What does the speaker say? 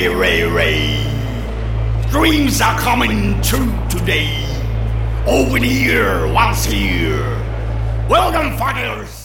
Ray. Dreams are coming true today. Open ear, once here. Welcome, fighters.